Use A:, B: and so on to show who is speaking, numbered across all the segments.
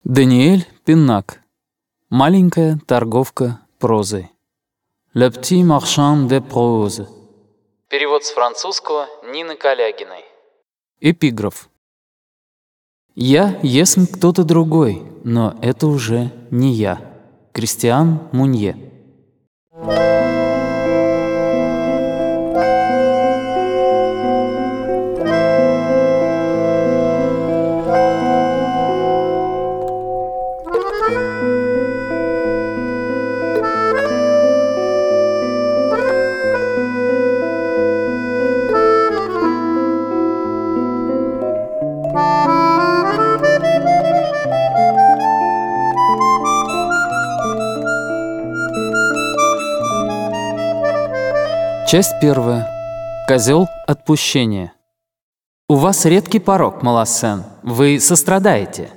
A: Даниэль Пиннак. Маленькая торговка прозой. Le petit marchand de prose. Перевод с французского Нины Калягиной. Эпиграф. Я есмь кто-то другой, но это уже не я. Кристиан Мунье. Часть первая. Козел отпущения. У вас редкий порок, Малассен. Вы сострадаете.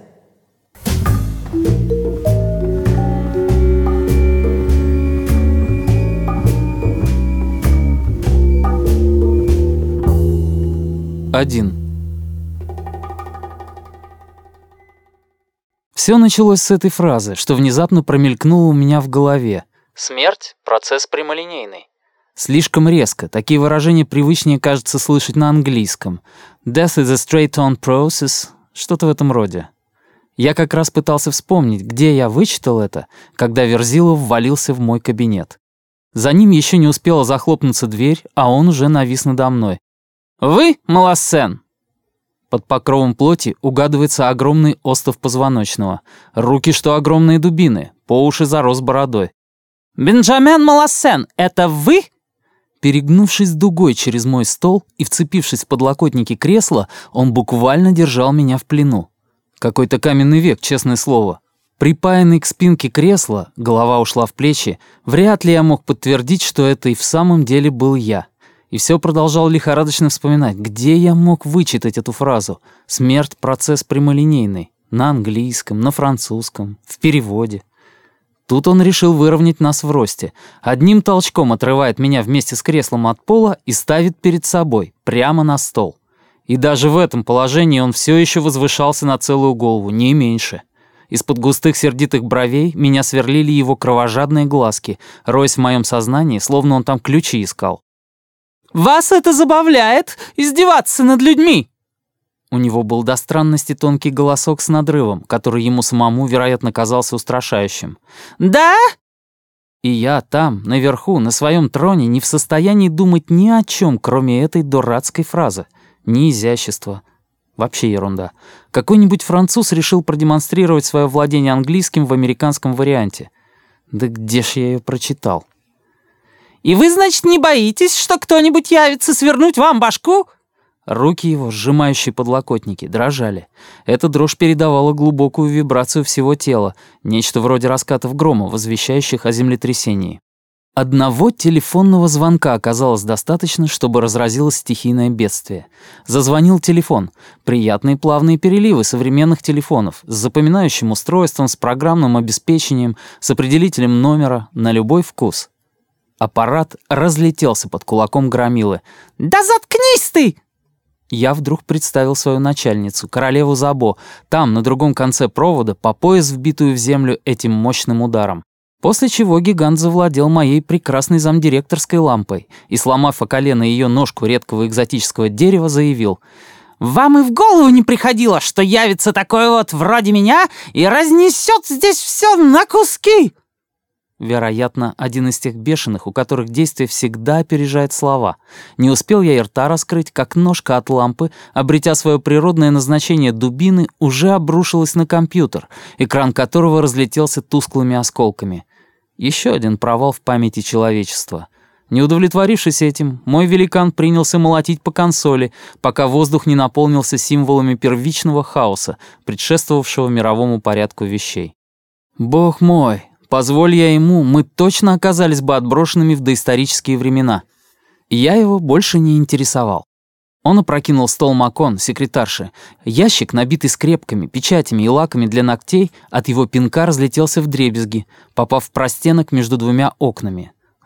A: Один. Все началось с этой фразы, что внезапно промелькнуло у меня в голове. Смерть — процесс прямолинейный. Слишком резко. Такие выражения привычнее, кажется, слышать на английском. Death is a straight-on process. Что-то в этом роде. Я как раз пытался вспомнить, где я вычитал это, когда Верзилов ввалился в мой кабинет. За ним еще не успела захлопнуться дверь, а он уже навис надо мной. «Вы, Малассен?» Под покровом плоти угадывается огромный остов позвоночного. Руки, что огромные дубины, по уши зарос бородой. «Бенджамен Малассен, это вы?» Перегнувшись дугой через мой стол и вцепившись в подлокотники кресла, он буквально держал меня в плену. Какой-то каменный век, честное слово. Припаянный к спинке кресла, голова ушла в плечи, вряд ли я мог подтвердить, что это и в самом деле был я. И все продолжал лихорадочно вспоминать, где я мог вычитать эту фразу. «Смерть — процесс прямолинейный». На английском, на французском, в переводе. Тут он решил выровнять нас в росте. Одним толчком отрывает меня вместе с креслом от пола и ставит перед собой, прямо на стол. И даже в этом положении он все еще возвышался на целую голову, не меньше. Из-под густых сердитых бровей меня сверлили его кровожадные глазки, роясь в моем сознании, словно он там ключи искал. «Вас это забавляет, издеваться над людьми?» У него был до странности тонкий голосок с надрывом, который ему самому, вероятно, казался устрашающим. «Да?» И я там, наверху, на своем троне, не в состоянии думать ни о чем, кроме этой дурацкой фразы. Ни изящества. Вообще ерунда. Какой-нибудь француз решил продемонстрировать свое владение английским в американском варианте. Да где ж я ее прочитал? «И вы, значит, не боитесь, что кто-нибудь явится свернуть вам башку?» Руки его, сжимающие подлокотники, дрожали. Эта дрожь передавала глубокую вибрацию всего тела, нечто вроде раскатов грома, возвещающих о землетрясении. Одного телефонного звонка оказалось достаточно, чтобы разразилось стихийное бедствие. Зазвонил телефон. Приятные плавные переливы современных телефонов с запоминающим устройством, с программным обеспечением, с определителем номера на любой вкус. Аппарат разлетелся под кулаком громилы. «Да заткнись ты!» Я вдруг представил свою начальницу, королеву Забо, там, на другом конце провода, по пояс вбитую в землю этим мощным ударом. После чего гигант завладел моей прекрасной замдиректорской лампой и, сломав о колено ее ножку редкого экзотического дерева, заявил: «Вам и в голову не приходило, что явится такой вот вроде меня и разнесет здесь все на куски?» Вероятно, один из тех бешеных, у которых действие всегда опережает слова. Не успел я и рта раскрыть, как ножка от лампы, обретя свое природное назначение дубины, уже обрушилась на компьютер, экран которого разлетелся тусклыми осколками. Еще один провал в памяти человечества. Не удовлетворившись этим, мой великан принялся молотить по консоли, пока воздух не наполнился символами первичного хаоса, предшествовавшего мировому порядку вещей. Бог мой! Позволь я ему, мы точно оказались бы отброшенными в доисторические времена. Я его больше не интересовал. Он опрокинул стол Макон, секретарши. Ящик, набитый скрепками, печатями и лаками для ногтей, от его пинка разлетелся вдребезги, попав в простенок между двумя окнами.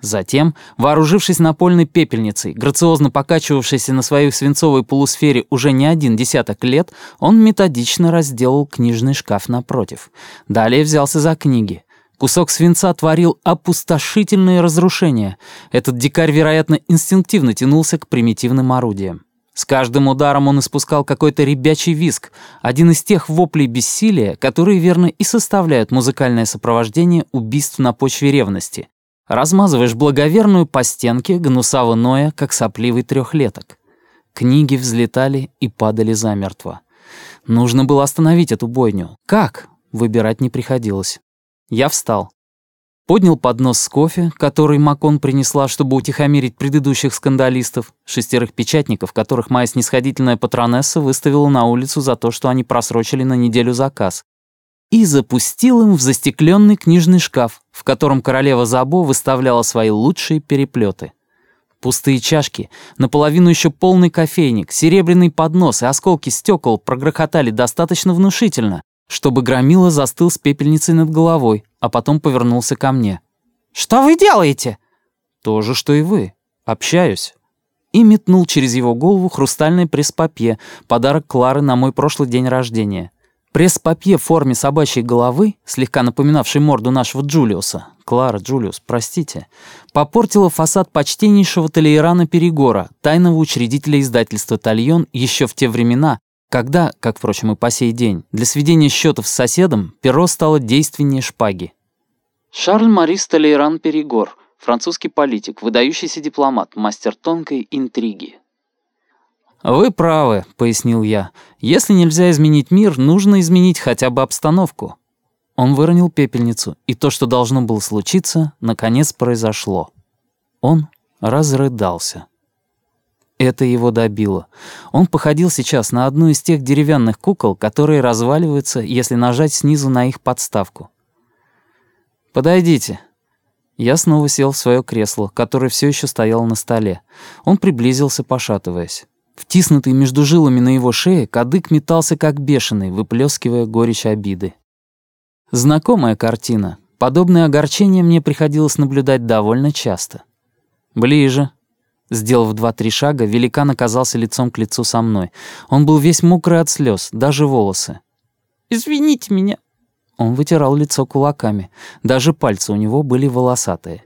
A: Затем, вооружившись напольной пепельницей, грациозно покачивавшейся на своей свинцовой полусфере уже не один десяток лет, он методично разделал книжный шкаф напротив. Далее взялся за книги. Кусок свинца творил опустошительные разрушения. Этот дикарь, вероятно, инстинктивно тянулся к примитивным орудиям. С каждым ударом он испускал какой-то ребячий визг, один из тех воплей бессилия, которые, верно, и составляют музыкальное сопровождение убийств на почве ревности. Размазываешь благоверную по стенке, гнусаво ноя, как сопливый трехлеток. Книги взлетали и падали замертво. Нужно было остановить эту бойню. Как? Выбирать не приходилось. Я встал. Поднял поднос с кофе, который Макон принесла, чтобы утихомирить предыдущих скандалистов, 6 печатников, которых моя снисходительная патронесса выставила на улицу за то, что они просрочили на неделю заказ, и запустил им в застекленный книжный шкаф, в котором королева Забо выставляла свои лучшие переплеты. Пустые чашки, наполовину еще полный кофейник, серебряный поднос и осколки стекол прогрохотали достаточно внушительно, чтобы Громила застыл с пепельницей над головой, а потом повернулся ко мне. «Что вы делаете?» «То же, что и вы. Общаюсь». И метнул через его голову хрустальное пресс-папье, подарок Клары на мой прошлый день рождения. Пресс-папье в форме собачьей головы, слегка напоминавшей морду нашего Джулиуса, Клара, Джулиус, простите, попортила фасад почтеннейшего Толейрана Перегора, тайного учредителя издательства «Тальон» еще в те времена, когда, как, впрочем, и по сей день, для сведения счетов с соседом перо стало действеннее шпаги. Шарль-Марис Толейран Перегор, французский политик, выдающийся дипломат, мастер тонкой интриги. «Вы правы», — пояснил я. «Если нельзя изменить мир, нужно изменить хотя бы обстановку». Он выронил пепельницу, и то, что должно было случиться, наконец произошло. Он разрыдался. Это его добило. Он походил сейчас на одну из тех деревянных кукол, которые разваливаются, если нажать снизу на их подставку. «Подойдите». Я снова сел в свое кресло, которое все еще стояло на столе. Он приблизился, пошатываясь. Втиснутый между жилами на его шее, кадык метался как бешеный, выплескивая горечь обиды. Знакомая картина. Подобное огорчение мне приходилось наблюдать довольно часто. «Ближе». Сделав 2-3 шага, великан оказался лицом к лицу со мной. Он был весь мокрый от слез, даже волосы. «Извините меня». Он вытирал лицо кулаками. Даже пальцы у него были волосатые.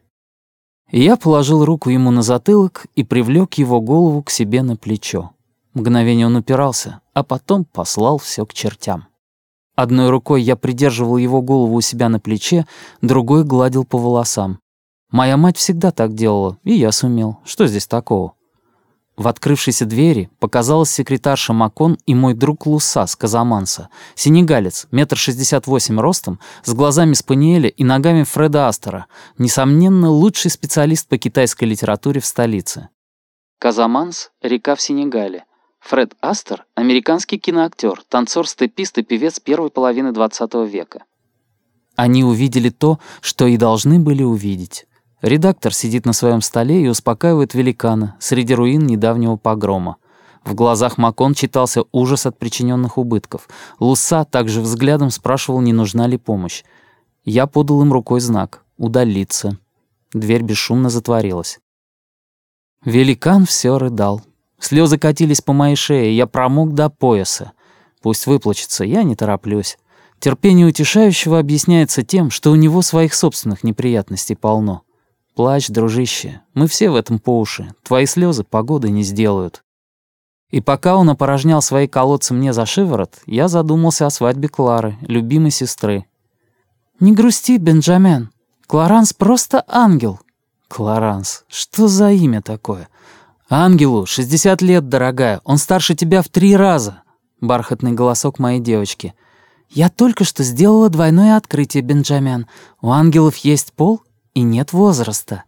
A: Я положил руку ему на затылок и привлек его голову к себе на плечо. Мгновение он упирался, а потом послал все к чертям. Одной рукой я придерживал его голову у себя на плече, другой гладил по волосам. Моя мать всегда так делала, и я сумел. Что здесь такого? В открывшейся двери показалась секретарша Макон и мой друг Луса с Казаманса, сенегалец, 1,68 м ростом, с глазами Спаниеля и ногами Фреда Астера, несомненно, лучший специалист по китайской литературе в столице. Казаманс — река в Сенегале. Фред Астер — американский киноактер, танцор-степист и певец первой половины XX века. Они увидели то, что и должны были увидеть. Редактор сидит на своем столе и успокаивает великана среди руин недавнего погрома. В глазах Макон читался ужас от причиненных убытков. Луса также взглядом спрашивал, не нужна ли помощь. Я подал им рукой знак «Удалиться». Дверь бесшумно затворилась. Великан все рыдал. Слезы катились по моей шее, я промок до пояса. Пусть выплачется, я не тороплюсь. Терпение утешающего объясняется тем, что у него своих собственных неприятностей полно. Плачь, дружище, мы все в этом по уши. Твои слезы погоды не сделают. И пока он опорожнял свои колодцы мне за шиворот, я задумался о свадьбе Клары, любимой сестры. «Не грусти, Бенджамен. Кларанс просто ангел». Кларанс, что за имя такое? «Ангелу 60 лет, дорогая, он старше тебя в 3 раза». Бархатный голосок моей девочки. «Я только что сделала двойное открытие, Бенджамен. У ангелов есть пол и нет возраста».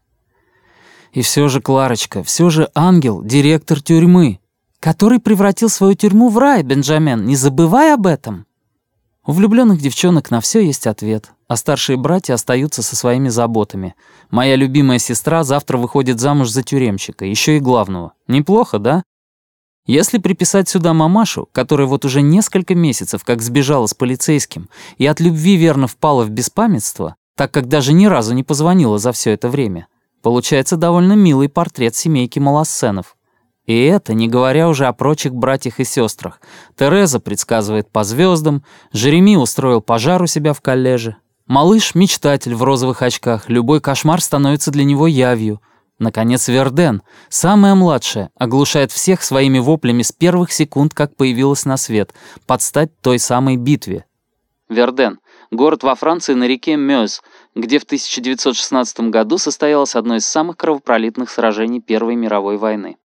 A: И все же, Кларочка, все же ангел — директор тюрьмы, который превратил свою тюрьму в рай, Бенджамен, не забывай об этом. У влюбленных девчонок на все есть ответ, а старшие братья остаются со своими заботами. Моя любимая сестра завтра выходит замуж за тюремщика, еще и главного. Неплохо, да? Если приписать сюда мамашу, которая вот уже несколько месяцев как сбежала с полицейским и от любви верно впала в беспамятство, так как даже ни разу не позвонила за все это время, Получается довольно милый портрет семейки Малассенов. И это не говоря уже о прочих братьях и сестрах. Тереза предсказывает по звездам, Жереми устроил пожар у себя в коллеже. Малыш — мечтатель в розовых очках, любой кошмар становится для него явью. Наконец, Верден, самая младшая, оглушает всех своими воплями с первых секунд, как появилась на свет, под стать той самой битве. Верден — город во Франции на реке Мёз, где в 1916 году состоялось одно из самых кровопролитных сражений Первой мировой войны.